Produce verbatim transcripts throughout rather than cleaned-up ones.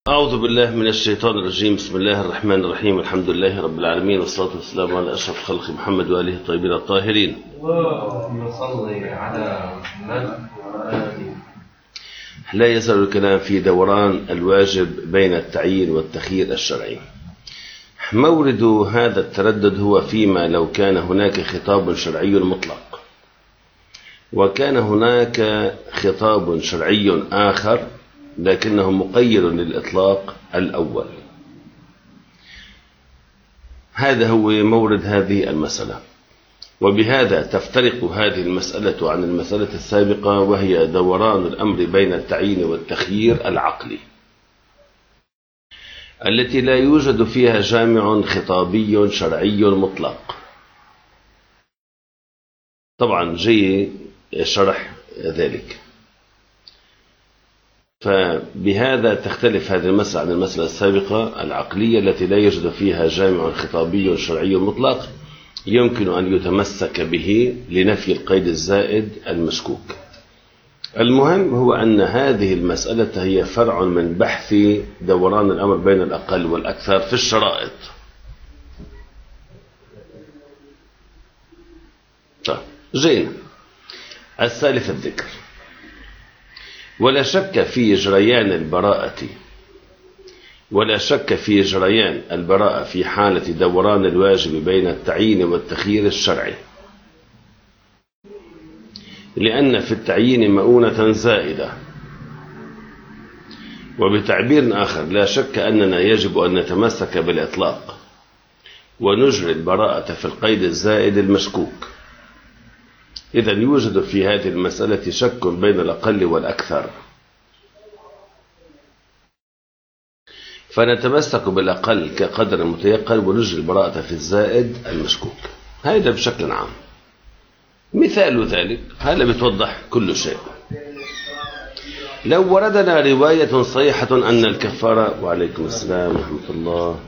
أعوذ بالله من الشيطان الرجيم. بسم الله الرحمن الرحيم. الحمد لله رب العالمين، والصلاة والسلام على أشرف خلق محمد وآله الطيبين الطاهرين. اللهم صل على محمد وآله. لا يزال الكلام في دوران الواجب بين التعيين والتخيير الشرعي. مورد هذا التردد هو فيما لو كان هناك خطاب شرعي مطلق، وكان هناك خطاب شرعي آخر لكنه مقيد للإطلاق الأول. هذا هو مورد هذه المسألة، وبهذا تفترق هذه المسألة عن المسألة السابقة، وهي دوران الأمر بين التعيين والتخيير العقلي، التي لا يوجد فيها جامع خطابي شرعي مطلق. طبعا جاي شرح ذلك. فبهذا تختلف هذه المسألة عن المسألة السابقة العقلية التي لا يوجد فيها جامع خطابي شرعي مطلق يمكن أن يتمسك به لنفي القيد الزائد المشكوك. المهم هو أن هذه المسألة هي فرع من بحث دوران الأمر بين الأقل والأكثر في الشرائط. طيب جينا السالف الذكر. ولا شك في جريان البراءة ولا شك في جريان البراءة في حالة دوران الواجب بين التعيين والتخيير الشرعي، لأن في التعيين مؤونة زائدة. وبتعبير آخر، لا شك أننا يجب أن نتمسك بالإطلاق ونجري البراءة في القيد الزائد المشكوك. إذا يوجد في هذه المسألة شك بين الأقل والأكثر، فنتمسك بالأقل كقدر متيقن ونجري البراءة في الزائد المشكوك. هذا بشكل عام. مثال ذلك هذا بتوضح كل شيء. لو وردنا رواية صحيحة أن الكفارة، وعليكم السلام ورحمة الله،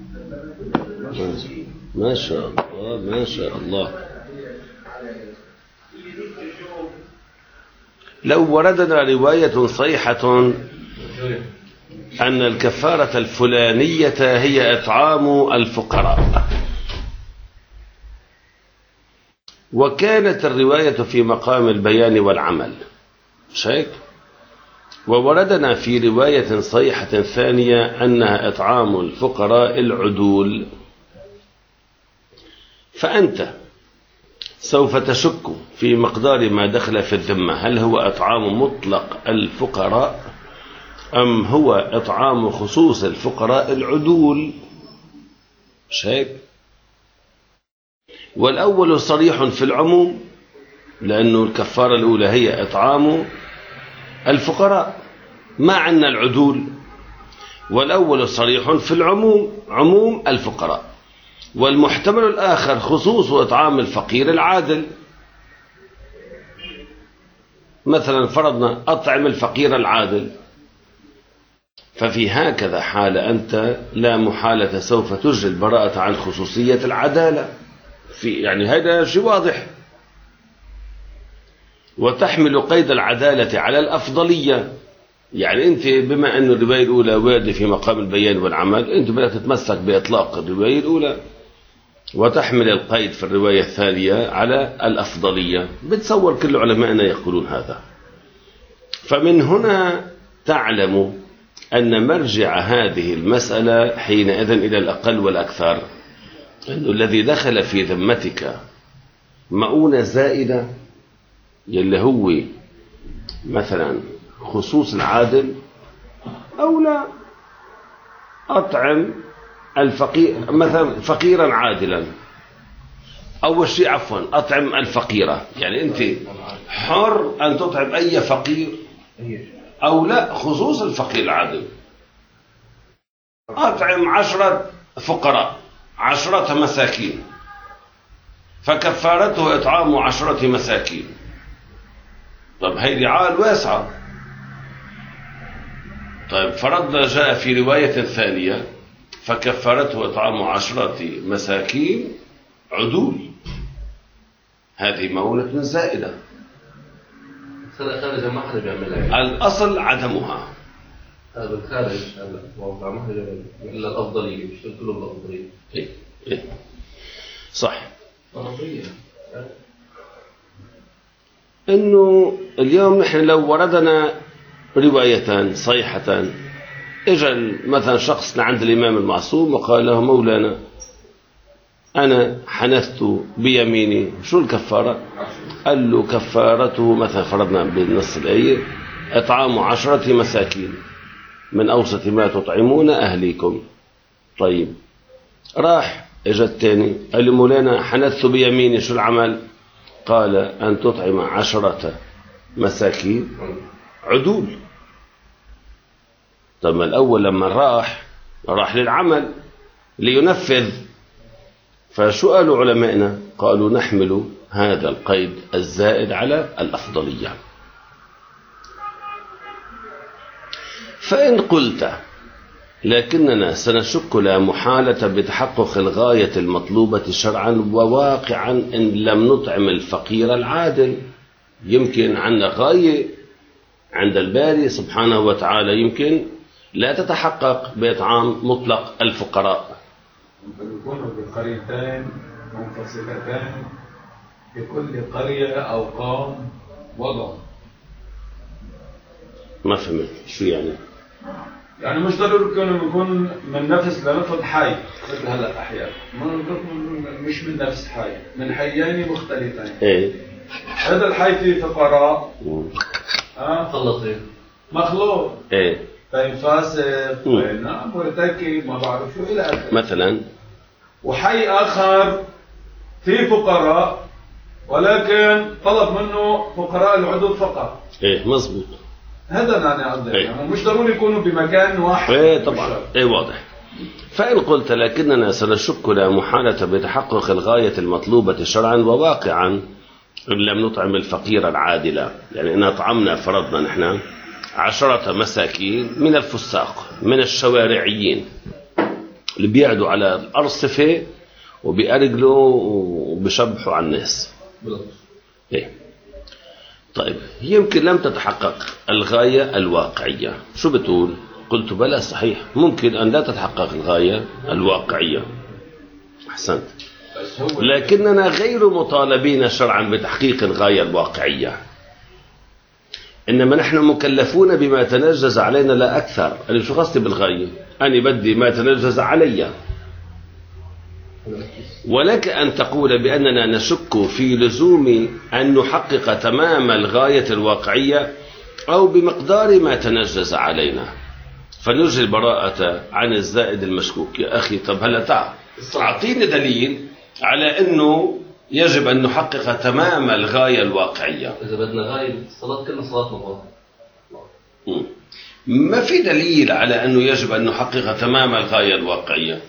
ما شاء الله ما شاء الله، لو وردنا رواية صحيحة أن الكفارة الفلانية هي إطعام الفقراء، وكانت الرواية في مقام البيان والعمل، مش هيك؟ ووردنا في رواية صحيحة ثانية أنها إطعام الفقراء العدول، فأنت سوف تشك في مقدار ما دخل في الذمة، هل هو إطعام مطلق الفقراء أم هو إطعام خصوص الفقراء العدول، مش هيك؟ والأول صريح في العموم، لأنه الكفارة الأولى هي إطعام الفقراء ما عنا العدول، والأول صريح في العموم، عموم الفقراء. والمحتمل الآخر خصوص إطعام الفقير العادل. مثلا فرضنا أطعم الفقير العادل، ففي هكذا حالة أنت لا محالة سوف تجري البراءة عن خصوصية العدالة، في يعني هذا شيء واضح. وتحمل قيد العدالة على الأفضلية، يعني أنت بما أن الرواية الأولى واردة في مقام البيان والعمل، أنت بدك تتمسك بإطلاق الرواية الأولى، وتحمل القيد في الرواية الثانية على الأفضلية. بتصور كل علماءنا يقولون هذا. فمن هنا تعلم أن مرجع هذه المسألة حينئذ إلى الأقل والأكثر، أنه الذي دخل في ذمتك مؤونة زائدة يلي هو مثلا خصوص العادل، أو لا أطعم الفقير مثلا فقيرا عادلا، أول شيء عفوا أطعم الفقيرة، يعني أنت حر أن تطعم أي فقير، أو لا خصوص الفقير العادل. أطعم عشرة فقراء عشرة مساكين، فكفارته إطعام عشرة مساكين. طيب هي رعاية واسعة. طيب فرضنا جاء في رواية ثانية فكفارته إطعام عشرة مساكين عدول، هذه مؤونة زائدة. ما حدا بيعملها. الأصل عدمها، هذا بالخارج هلا موضع مهجر إلا الأفضلية مش كله بالأفضلية. إيه إيه صح. فرضية. إنه اليوم نحن لو وردنا روايتان صحيحتان، إجا مثلا شخص لعند الإمام المعصوم وقال له مولانا أنا حنثت بيميني، شو الكفارة؟ قال له كفارته مثلا فرضنا بالنص الآية إطعام عشرة مساكين من أوسط ما تطعمون أهليكم. طيب راح إجا الثاني قال له مولانا حنثت بيميني، شو العمل؟ قال أن تطعم عشرة مساكين عدول. طب الأول لما راح راح للعمل لينفذ، فشو قالوا علمائنا؟ قالوا نحمل هذا القيد الزائد على الأفضلية. فإن قلت لكننا سنشك لا محالة بتحقق الغاية المطلوبة شرعا وواقعا إن لم نطعم الفقير العادل، يمكن عندنا غاية عند الباري سبحانه وتعالى يمكن لا تتحقق بإطعام مطلق الفقراء. يكونوا بقريتين منفصلتين في كل قرية أو قوم وضع. ما فهمت شو يعني؟ يعني مش ضروري يكون يكون من نفس لنفس حي مثل هلا أحياء، مش من نفس حي، من حيين مختلفين. إيه هذا الحي فيه فقراء اه خلطين مخلوط. إيه طيب فاسق نعم مرتكب ما بعرف شو إلى آخره مثلا. وحي آخر فيه فقراء ولكن طلب منه فقراء العدود فقط. إيه مزبوط. هذا يعني قصدي إيه. يعني مش ضروري يكونوا بمكان واحد. إيه طبعا إيه واضح. فإن قلت لكننا سنشك لا محالة بتحقق الغاية المطلوبة شرعا وواقعا إن لم نطعم الفقير العادل، يعني إن أطعمنا فرضنا نحن عشرة مساكين من الفساق من الشوارعيين اللي بيقعدوا على الأرصفة وبيأرجلوا وبيشبحوا على الناس. إيه. طيب يمكن لم تتحقق الغاية الواقعية، شو بتقول؟ قلت بلى صحيح ممكن أن لا تتحقق الغاية الواقعية. أحسنت. لكننا غير مطالبين شرعا بتحقيق الغاية الواقعية، إنما نحن مكلفون بما تنجز علينا لا أكثر. أنا شو قصدي بالغاية؟ أنا بدي ما تنجز علي. ولك أن تقول بأننا نشك في لزوم أن نحقق تمام الغاية الواقعية أو بمقدار ما تنجز علينا فنرجي البراءة عن الزائد المشكوك. يا أخي طب هلا تعال أعطيني دليل على أنه يجب أن نحقق تمام الغاية الواقعية. إذا بدنا غاية الصلاة كلنا صلاة مقام. ما في دليل على أنه يجب أن نحقق تمام الغاية الواقعية.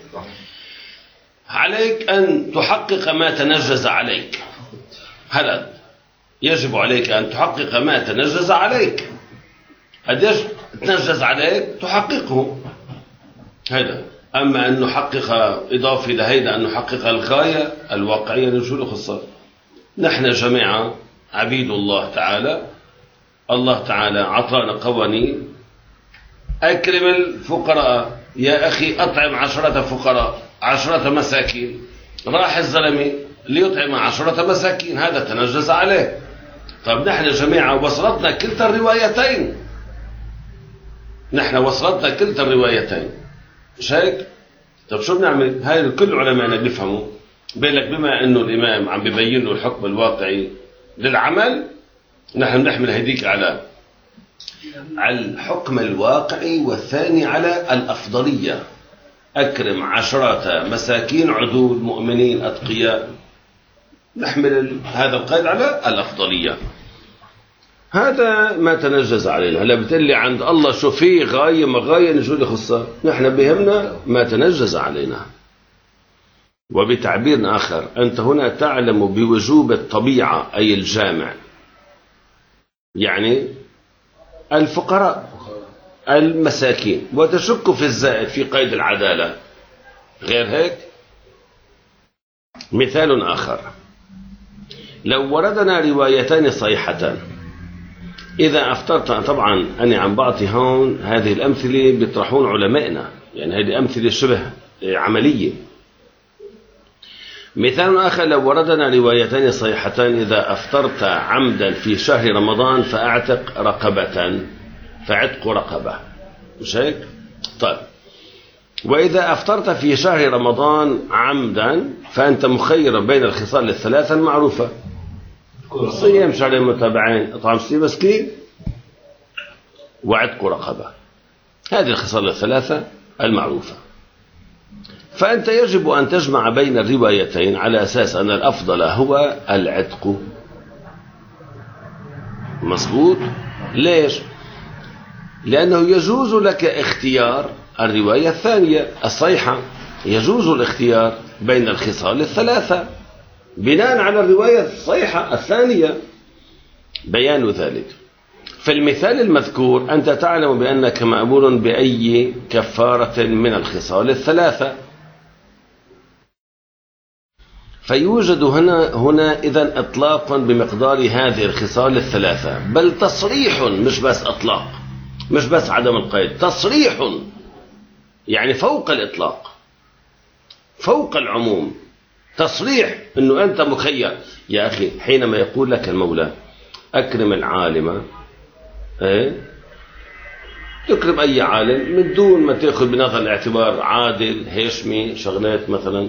عليك أن تحقق ما تنجز عليك، هذا يجب عليك أن تحقق ما تنجز عليك. قديش تنجز عليك تحققه هذا. أما أن نحقق إضافة لهيدا أن نحقق الغاية الواقعية نشو له خصة. نحن جميعا عبيد الله تعالى، الله تعالى عطانا قوانين. أكرم الفقراء يا أخي، أطعم عشرة فقراء عشرة مساكين. راح الزلمي ليطعم عشرة مساكين، هذا تنجز عليه. طب نحن جميعا وصلتنا كلتا الروايتين، نحن وصلتنا كلتا الروايتين مش هيك؟ طب شو بنعمل؟ هاي كل علمائنا بيفهموا بيقول لك بما انه الامام عم ببين له الحكم الواقعي للعمل، نحن بنحمل هديك على على الحكم الواقعي، والثاني على الافضليه. اكرم عشرة مساكين عدول مؤمنين اتقياء، نحمل هذا القيد على الافضليه. هذا ما تنجز علينا. هلا بتقول لي عند الله شو في غايه ما غايه نشو اللي خصها؟ نحن بهمنا ما تنجز علينا. وبتعبير آخر، أنت هنا تعلم بوجوب الطبيعة أي الجامع، يعني الفقراء المساكين، وتشك في الزائد في قيد العدالة. غير هيك مثال آخر، لو وردنا روايتان صحيحتان إذا أفطرت، طبعا أنا عم بعطي هون هذه الأمثلة بيطرحون علمائنا، يعني هذه أمثلة شبه عملية. مثال آخر، لو وردنا روايتين صحيحتان: إذا أفطرت عمدا في شهر رمضان فأعتق رقبة، فعتق رقبة، مش هيك؟ طيب، وإذا أفطرت في شهر رمضان عمدا فأنت مخير بين الخصال الثلاثة المعروفة: صيام شهرين متابعين، إطعام ستين مسكين، وعتق رقبة. هذه الخصال الثلاثة المعروفة. فأنت يجب أن تجمع بين الروايتين على أساس أن الأفضل هو العتق. مظبوط؟ ليش؟ لأنه يجوز لك اختيار الرواية الثانية الصحيحة، يجوز الاختيار بين الخصال الثلاثة بناء على الرواية الصحيحة الثانية. بيان ذلك: في المثال المذكور أنت تعلم بأنك مأمور بأي كفارة من الخصال الثلاثة، فيوجد هنا هنا إذن إطلاق بمقدار هذه الخصال الثلاثة، بل تصريح، مش بس إطلاق، مش بس عدم القيد، تصريح، يعني فوق الإطلاق، فوق العموم، تصريح أنه أنت مخير. يا أخي، حينما يقول لك المولى أكرم العالم، إيه؟ تكرم أي عالم من دون ما تأخذ بنظر الاعتبار عادل، هشمي، شغلات مثلا.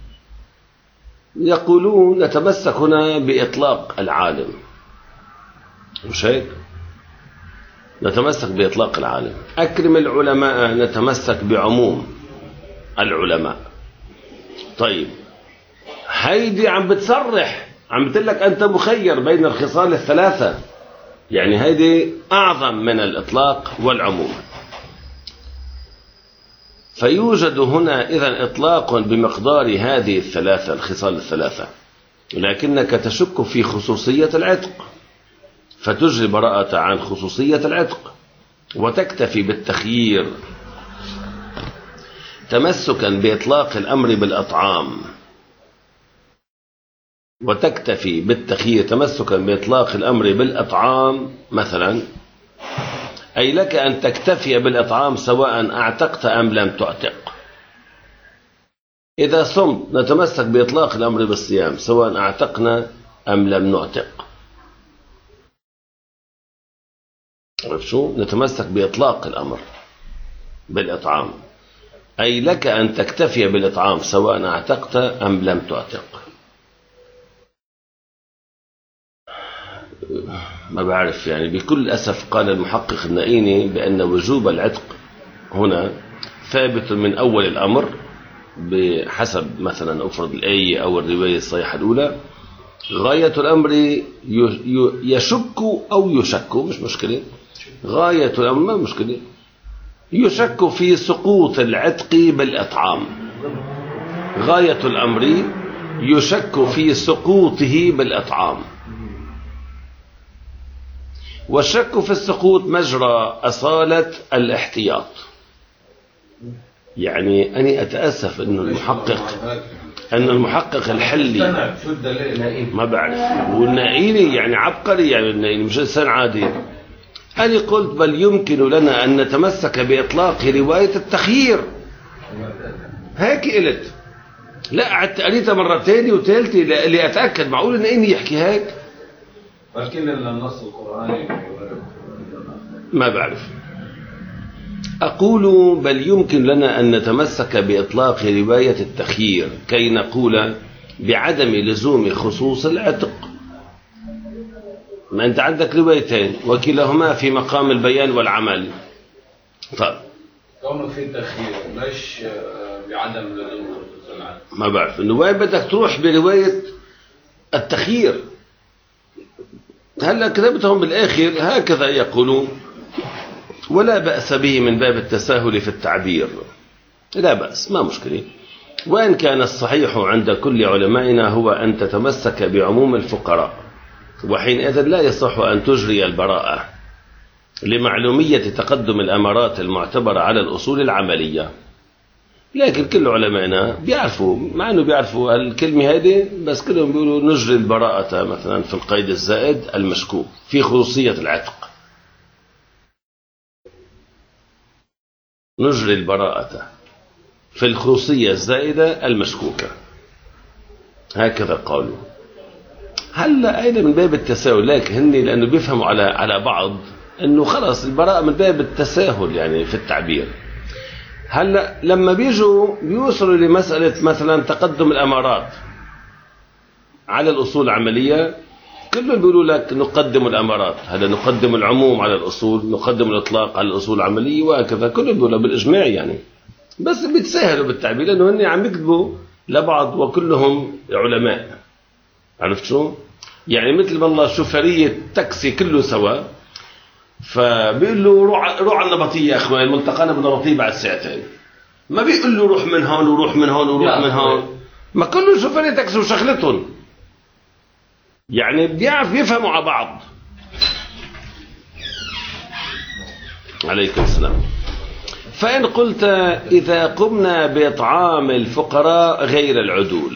يقولون نتمسك هنا بإطلاق العالم، مش هيك؟ نتمسك بإطلاق العالم. أكرم العلماء، نتمسك بعموم العلماء. طيب، هيدي عم بتصرح، عم بتقول لك أنت مخير بين الخصال الثلاثة، يعني هيدي أعظم من الإطلاق والعموم. فيوجد هنا إذن إطلاق بمقدار هذه الثلاثة الخصال الثلاثة، لكنك تشك في خصوصية العتق، فتجري براءة عن خصوصية العتق وتكتفي بالتخيير تمسكا بإطلاق الأمر بالأطعام، وتكتفي بالتخيير تمسكا بإطلاق الأمر بالأطعام مثلا، أي لك أن تكتفي بالإطعام سواء أعتقت أم لم تعتق. إذا صمت نتمسك بإطلاق الأمر بالصيام سواء أعتقنا أم لم نعتق. عرفت شو؟ نتمسك بإطلاق الأمر بالإطعام، أي لك أن تكتفي بالإطعام سواء أعتقت أم لم تعتق. ما بعرف، يعني بكل أسف قال المحقق النائيني بأن وجوب العتق هنا ثابت من أول الأمر بحسب مثلا أفرض الآية أو الرواية الصحيحة الأولى. غاية الأمر يشك أو يشك، مش مشكلة، غاية الأمر ما مشكلة، يشك في سقوط العتق بالإطعام. غاية الأمر يشك في سقوطه بالإطعام، والشك في السقوط مجرى أصالة الاحتياط. يعني أنا أتأسف أن المحقق أن المحقق الحلي ما بعرف، والنائيني يعني عبقري، يعني النائيني مش إنسان عادي. أنا قلت بل يمكن لنا أن نتمسك بإطلاق رواية التخيير، هيك قلت. لا، قعدت قريتها مرتين وثالثة لأتأكد معقول النائيني يحكي هيك، لكن النص القرآني ما بعرف. أقول بل يمكن لنا أن نتمسك بإطلاق رواية التخيير كي نقول بعدم لزوم خصوص العتق. ما أنت عندك روايتين وكلاهما في مقام البيان والعمل. طيب، كونه في تخيير مش بعدم لزوم خصوص العتق، ما بعرف إنه وين بدك تروح برواية التخيير. هلا كتبتهم بالآخر هكذا يقولون، ولا بأس به من باب التساهل في التعبير، لا بأس، ما مشكلة. وإن كان الصحيح عند كل علمائنا هو أن تتمسك بعموم الفقراء، وحينئذ لا يصح أن تجري البراءة لمعلومية تقدم الأمارات المعتبرة على الأصول العملية. لكن كل علمائنا بيعرفوا، مع أنه بيعرفوا الكلمة هذه، بس كلهم بيقولوا نجري البراءة مثلا في القيد الزائد المشكوك في خصوصية العتق. نجري البراءة في الخصوصية الزائدة المشكوكة. هكذا قالوا. هلا أيضا من باب التساهل، لكن هني لأنه بيفهموا على على بعض أنه خلاص البراءة من باب التساهل يعني في التعبير. هلا لما بيجوا بيوصلوا لمسألة مثلا تقدم الأمارات على الأصول العملية، كلهم بيقولوا لك نقدم الأمارات، هذا نقدم العموم على الأصول، نقدم الإطلاق على الأصول العملية وهكذا، كلهم بيقولوا بالإجماع يعني. بس بيتساهلوا بالتعبير لأنه هن عم يكتبوا لبعض وكلهم علماء. عرفت شو؟ يعني مثل والله شوفرية تاكسي كله سوا، فبيقول له روح روح على النبطية يا اخوان، ملتقانا بالنبطية بعد ساعتين. ما بيقول له روح من هون وروح من هون وروح من هون، ما كله شوفرية تاكسي وشغلتهم. يعني بيعرف يفهموا على بعض. عليكم السلام. فإن قلت إذا قمنا بإطعام الفقراء غير العدول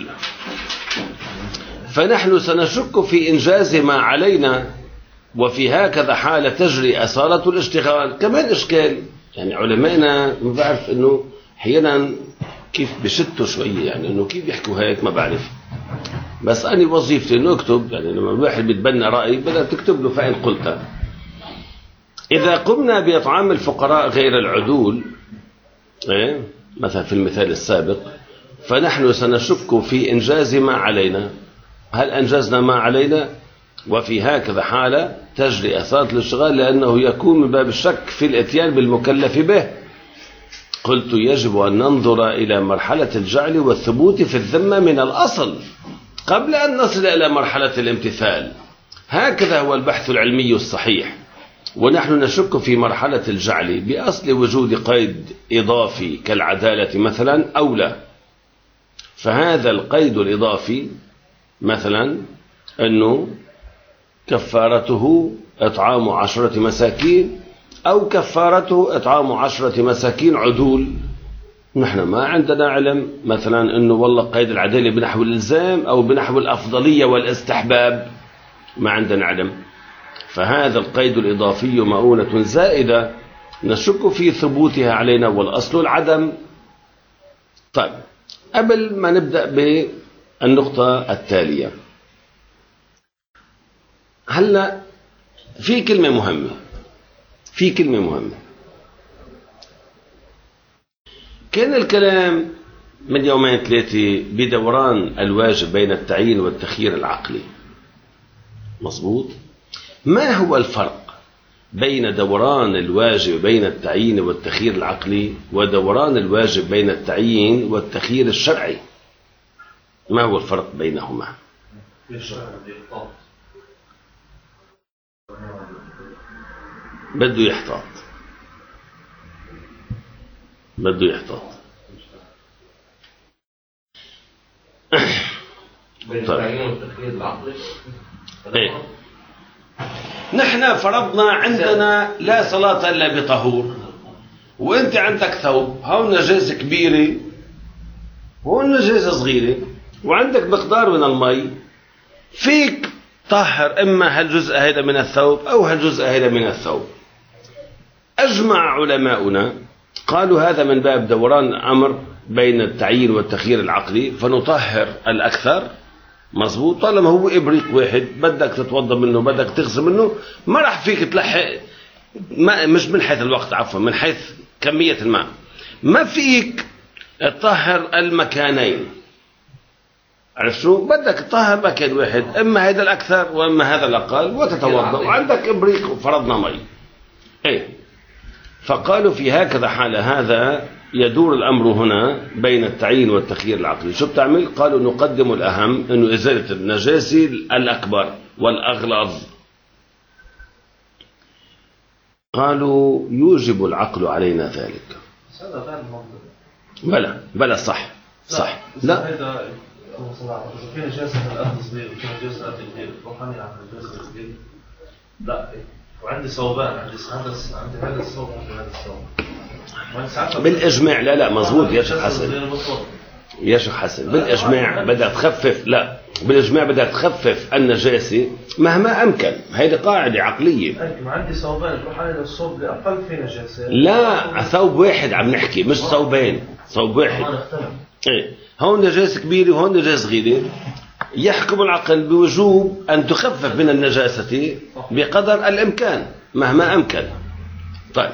فنحن سنشك في إنجاز ما علينا، وفي هكذا حالة تجري أصالة الاشتغال. كمان إشكال يعني علمائنا ما بعرف إنه أحيانا كيف بشتوا شوية، يعني إنه كيف يحكوا هيك ما بعرف. بس أنا وظيفتي إنه أكتب، يعني لما الواحد بيتبنى رأي بدأ تكتب له. فإن قلت إذا قمنا بإطعام الفقراء غير العدول، إيه؟ مثلا في المثال السابق، فنحن سنشك في إنجاز ما علينا. هل أنجزنا ما علينا؟ وفي هكذا حالة تجري أصالة الاشتغال، لأنه يكون من باب الشك في الاتيان بالمكلف به. قلت يجب أن ننظر إلى مرحلة الجعل والثبوت في الذمة من الأصل قبل أن نصل إلى مرحلة الامتثال. هكذا هو البحث العلمي الصحيح. ونحن نشك في مرحلة الجعل بأصل وجود قيد إضافي كالعدالة مثلا أو لا. فهذا القيد الإضافي مثلا أنه كفارته إطعام عشرة مساكين أو كفارته إطعام عشرة مساكين عدول. نحن ما عندنا علم مثلا أنه والله قيد العدالة بنحو الإلزام أو بنحو الأفضلية والاستحباب، ما عندنا علم. فهذا القيد الإضافي مؤونة زائدة نشك في ثبوتها علينا، والأصل العدم. طيب قبل ما نبدأ بالنقطة التالية، هلا في كلمة مهمة في كلمة مهمة كان الكلام من يومين ثلاثة بدوران الواجب بين التعيين والتخيير العقلي. مظبوط. ما هو الفرق بين دوران الواجب بين التعيين والتخيير العقلي ودوران الواجب بين التعيين والتخيير الشرعي؟ ما هو الفرق بينهما؟ بده يحتاط بده يحتاط بين التعيين والتخيير العقلي. ايه، نحن فرضنا عندنا لا صلاة إلا بطهور، وانت عندك ثوب، هون نجاسة كبيرة وهون نجاسة صغيرة، وعندك مقدار من المي، فيك طهر إما هالجزء هذا من الثوب أو هالجزء هذا من الثوب. أجمع علماؤنا قالوا هذا من باب دوران أمر بين التعيين والتخيير العقلي، فنطهر الأكثر. مظبوط. طالما هو إبريق واحد بدك تتوضى منه بدك تغسل منه، ما راح فيك تلحق، ما مش من حيث الوقت، عفوا من حيث كمية الماء، ما فيك تطهر المكانين. عرفت شو؟ بدك تطهر مكان واحد، إما هذا الأكثر وإما هذا الأقل، وتتوضأ وعندك إبريق وفرضنا مي. إيه، فقالوا في هكذا حالة هذا يدور الأمر هنا بين التعيين والتخيير العقلي. شو بتعمل؟ قالوا نقدم الأهم، إنه إزالة النجاسة الأكبر والأغلظ. قالوا يوجب العقل علينا ذلك. بلى بلى صح صح. لا في نجاسة الأرض صغير وفي نجاسة الأرض كبير، روحاني على النجاسة الكبير. لا، وعندي صوبان، عندي هذا عندي هذا الصوب عندي هذا الصوب بالإجماع. لا لا مظبوط يا شيخ حسن، يا شيخ حسن بالإجماع بدك تخفف. لا بالإجماع بدك تخفف النجاسة مهما أمكن. هذه قاعدة عقلية. ما عندي ثوبان بروح على الصوب اللي أقل فيه نجاسة. لا، ثوب واحد عم نحكي، مش ثوبين، ثوب واحد. إيه، هون نجاسة كبيرة وهون نجاسة صغيرة. يحكم العقل بوجوب أن تخفف من النجاسة بقدر الإمكان مهما أمكن. طيب،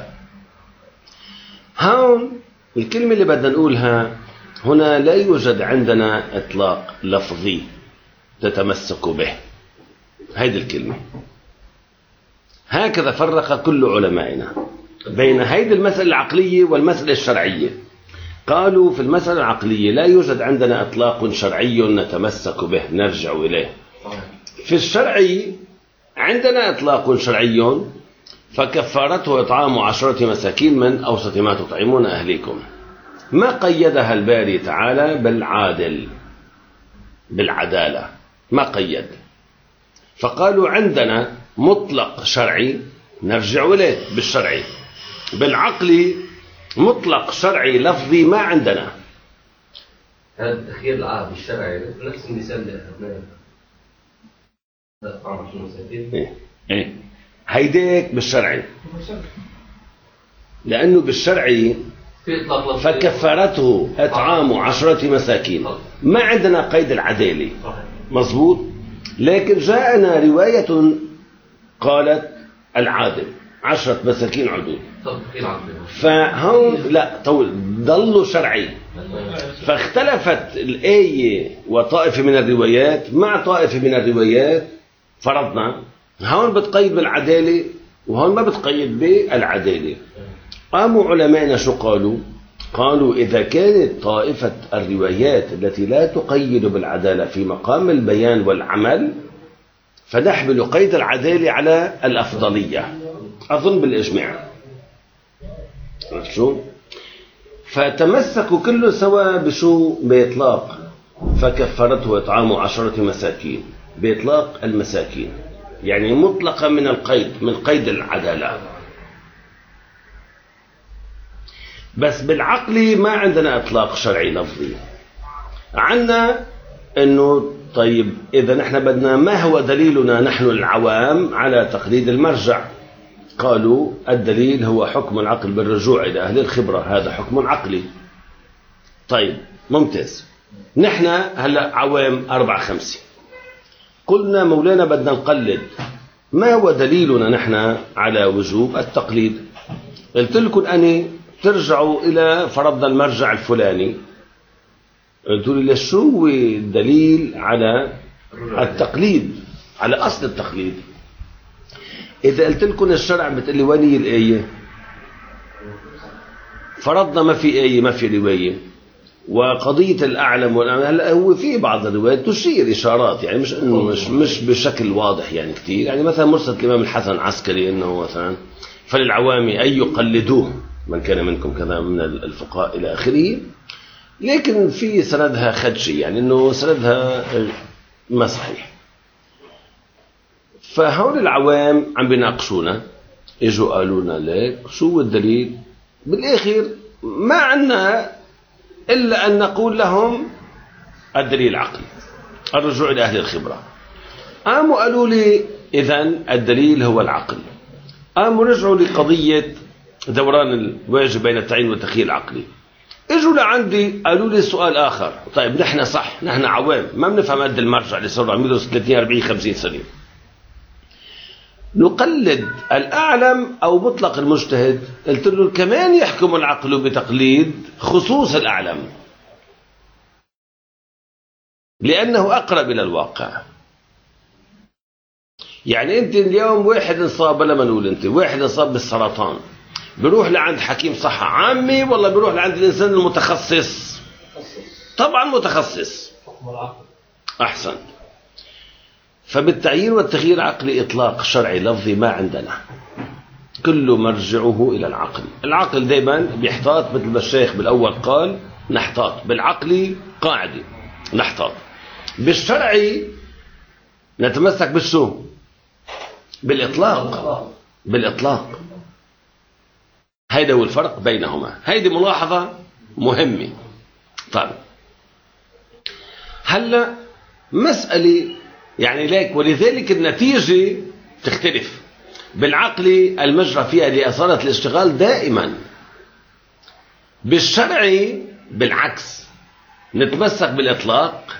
هون الكلمة اللي بدنا نقولها هنا لا يوجد عندنا إطلاق لفظي تتمسك به. هذه الكلمة هكذا فرق كل علمائنا بين هذه المسألة العقلية والمسألة الشرعية. قالوا في المسألة العقلية لا يوجد عندنا إطلاق شرعي نتمسك به نرجع إليه. في الشرعي عندنا إطلاق شرعي فكفارته إطعام عشرة مساكين من أوسط ما تطعمون أهليكم. ما قيدها الباري تعالى بالعادل بالعدالة، ما قيد. فقالوا عندنا مطلق شرعي نرجع إليه بالشرعي، بالعقل مطلق شرعي لفظي ما عندنا. هذا التخيير العام الشرعي نفس المثال اللي أخذناه طعام عشرة مساكين. إيه إيه هيديك بالشرعي، لأنه بالشرعي فكفارته إطعام عشرة مساكين. ما عندنا قيد العدالة، مظبوط. لكن جاءنا رواية قالت العادل عشرة مساكين عدود، فهم لا ضلوا شرعي. فاختلفت الآية وطائفة من الروايات مع طائفة من الروايات. فرضنا هون بتقيد بالعدالة وهون ما بتقيد بالعدالة. قاموا علماءنا شو قالوا؟ قالوا إذا كانت طائفة الروايات التي لا تقيد بالعدالة في مقام البيان والعمل فنحمل قيد العدالة على الأفضلية، أظن بالإجماع. شو؟ فتمسكوا كله سوا بشو؟ بإطلاق فكفرته إطعام عشرة مساكين، بإطلاق المساكين، يعني مطلقا من القيد، من قيد العدالة. بس بالعقل ما عندنا إطلاق شرعي لفظي. عندنا إنه طيب إذا نحن بدنا ما هو دليلنا نحن العوام على تقليد المرجع؟ قالوا الدليل هو حكم العقل بالرجوع إلى أهل الخبرة، هذا حكم عقلي. طيب ممتاز. نحن هلأ عوام أربعة خمسة، قلنا مولانا بدنا نقلد، ما هو دليلنا نحن على وجوب التقليد؟ قلت لكم أني ترجعوا إلى فرضنا المرجع الفلاني. قلتوا لي ليش؟ شو هو الدليل على التقليد، على أصل التقليد؟ إذا قلت لكم الشرع بتقول لي وين هي الآية؟ فرضنا ما في آية ما في رواية. وقضية الأعلم والأعلم هلا هو في بعض الروايات تشير إشارات، يعني مش إنه مش مش بشكل واضح يعني كتير. يعني مثلا مرسل الإمام الحسن عسكري إنه مثلا فللعوام أن يقلدوه من كان منكم كذا من الفقهاء إلى آخره. لكن في سندها خدشي، يعني إنه سندها ما صحيح. فهول العوام عم بيناقشونا، اجوا قالوا لنا ليك شو الدليل؟ بالآخر ما عنا إلا أن نقول لهم الدليل العقلي، الرجوع إلى أهل الخبرة. قاموا قالوا لي إذن الدليل هو العقل. قاموا رجعوا لقضية دوران الواجب بين التعيين والتخيير العقلي. اجوا لعندي قالوا لي سؤال آخر. طيب نحن صح، نحن عوام ما بنفهم قد المرجع اللي صار عمره ثلاثين أربعين خمسين سنة. نقلد الأعلم أو مطلق المجتهد؟ قلت له كمان يحكم العقل بتقليد خصوص الأعلم لأنه أقرب إلى الواقع. يعني أنت اليوم واحد انصاب، لما نقول أنت واحد انصاب بالسرطان، بروح لعند حكيم صحة عامي ولا بروح لعند الإنسان المتخصص؟ طبعا متخصص. أحسن. فبالتعيين والتغيير عقلي إطلاق شرعي لفظي ما عندنا، كله مرجعه إلى العقل. العقل دائما بيحتاط، مثل ما الشيخ بالأول قال نحتاط بالعقل، قاعدة نحتاط. بالشرعي نتمسك بالشو؟ بالإطلاق، بالإطلاق. هيدا هو الفرق بينهما. هيدي ملاحظة مهمة. طيب هلا مسألة يعني ليك، ولذلك النتيجة تختلف. بالعقل المجرى فيها لأصالة الاشتغال دائما، بالشرع بالعكس نتمسك بالإطلاق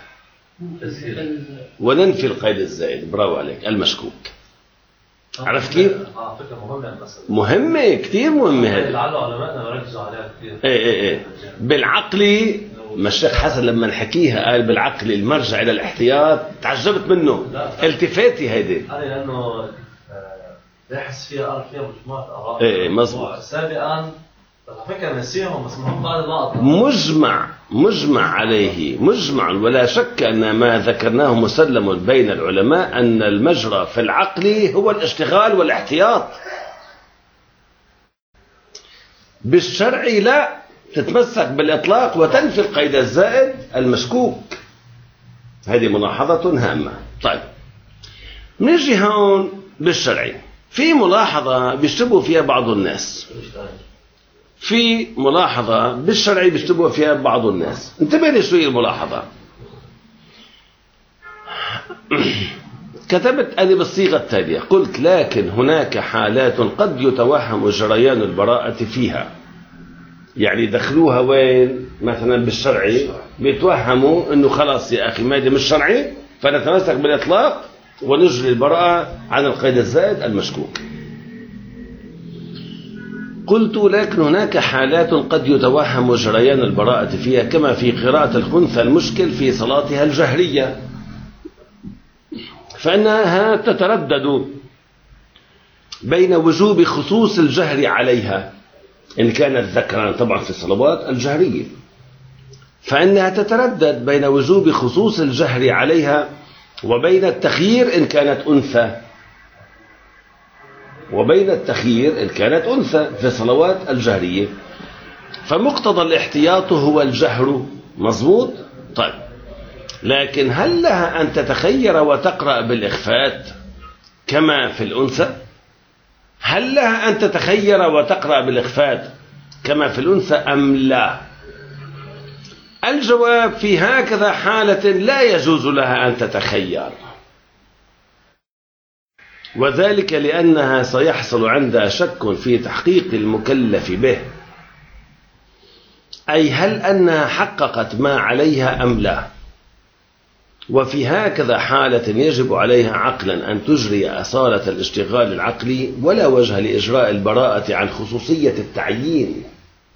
وننفي القيد الزائد. برافو عليك، المشكوك. عرفت كيف؟ اه فكرة مهمة المسألة. مهمة كتير مهمة هذه. لعل علماءنا ركزوا عليها كثير. ايه ايه ايه بالعقل. ما الشيخ حسن لما نحكيها قال بالعقل المرجع الى الاحتياط، تعجبت منه. التفاتي هيدي. هذه لانه باحث فيها قال فيها مجموعة آراء. ايه مظبوط. سابقا على فكرة نسيهم بس مهم بعض النقط. مجمع مجمع عليه مجمع، ولا شك أن ما ذكرناه مسلم بين العلماء أن المجرى في العقل هو الاشتغال والاحتياط. بالشرع لا، تتمسك بالإطلاق وتنفي القيد الزائد المشكوك. هذه ملاحظة هامة. طيب نجي هون بالشرع في ملاحظة بيشتبه فيها بعض الناس. في ملاحظة بالشرع بيشتبه فيها بعض الناس. انتبه لي شوي الملاحظة. كتبت أنا بالصيغة التالية، قلت لكن هناك حالات قد يتوهم جريان البراءة فيها. يعني دخلوها وين؟ مثلا بالشرعي بيتوهموا انه خلاص يا اخي ما دي مش شرعي فنتمسك بالاطلاق ونجري البراءة عن القيد الزائد المشكوك. قلت لكن هناك حالات قد يتوهم جريان البراءة فيها كما في قراءة الخنثى المشكل في صلاتها الجهرية، فإنها تتردد بين وجوب خصوص الجهر عليها إن كانت ذكرا، طبعا في الصلوات الجهرية، فإنها تتردد بين وجوب خصوص الجهر عليها وبين التخيير إن كانت أنثى، وبين التخيير إن كانت أنثى في الصلوات الجهرية. فمقتضى الاحتياط هو الجهر. مظبوط؟ طيب لكن هل لها أن تتخير وتقرأ بالإخفات كما في الأنثى؟ هل لها أن تتخير وتقرأ بالإخفات كما في الأنثى أم لا؟ الجواب في هكذا حالة لا يجوز لها أن تتخير، وذلك لأنها سيحصل عندها شك في تحقيق المكلف به، أي هل أنها حققت ما عليها أم لا. وفي هكذا حالة يجب عليها عقلا أن تجري أصالة الاشتغال العقلي، ولا وجه لإجراء البراءة عن خصوصية التعيين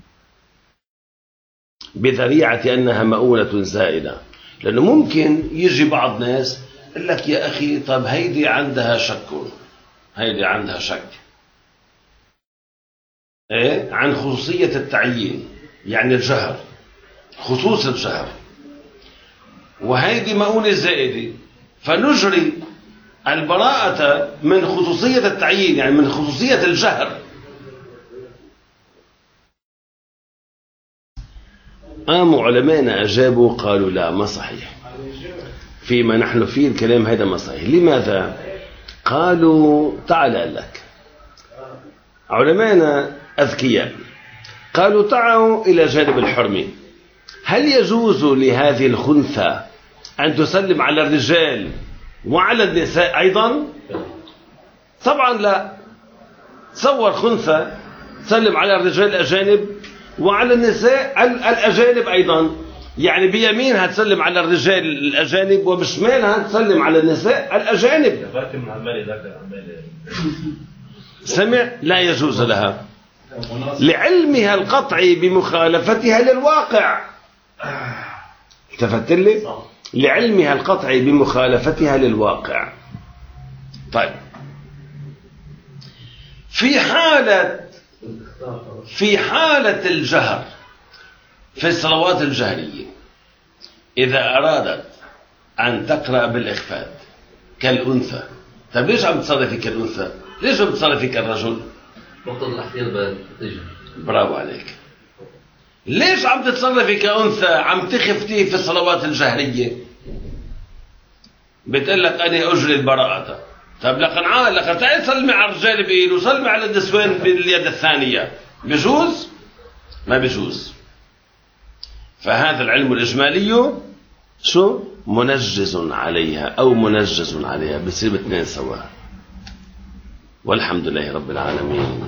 بذريعة أنها مؤونة زائدة. لأنه ممكن يجي بعض ناس يقول لك يا أخي طب هيدي عندها شك، هيدي عندها شك إيه؟ عن خصوصية التعيين، يعني الجهر، خصوص الجهر، وهيدي مؤونة زائدة، فنجري البراءة من خصوصية التعيين، يعني من خصوصية الجهر. قاموا علماءنا أجابوا قالوا لا، ما صحيح، فيما نحن فيه الكلام هذا ما صحيح. لماذا؟ قالوا تعال قال لك علماءنا أذكياء، قالوا تعالوا إلى جانب الحرمة، هل يجوز لهذه الخنثى أن تسلم على الرجال وعلى النساء أيضا؟ طبعا لا. تصور خنثى تسلم على الرجال الأجانب وعلى النساء الأجانب أيضا، يعني بيمينها تسلم على الرجال الأجانب وبشمالها تسلم على النساء الأجانب. سمع؟ لا يجوز لها لعلمها القطعي بمخالفتها للواقع. التفت لي؟ لعلمها القطعي بمخالفتها للواقع. طيب في حالة في حالة الجهر في الصلوات الجهرية، إذا أرادت أن تقرأ بالإخفات كالأنثى، طيب ليش عم تصرفي كالأنثى؟ ليش عم تصرفي كالرجل؟ مقتضى الاحتياط بتجهر. برافو عليك. ليش عم تتصرفي كأنثى عم تخفتي في الصلوات الجهرية؟ بتقول لك أنا أجري البراءة. طيب لكن عال لكن تعال سلمي على الرجال بإيد وسلمي على النسوان باليد الثانية، بجوز؟ ما بجوز. فهذا العلم الإجمالي شو منجز عليها أو منجز عليها، بصير اثنين سوا. والحمد لله رب العالمين.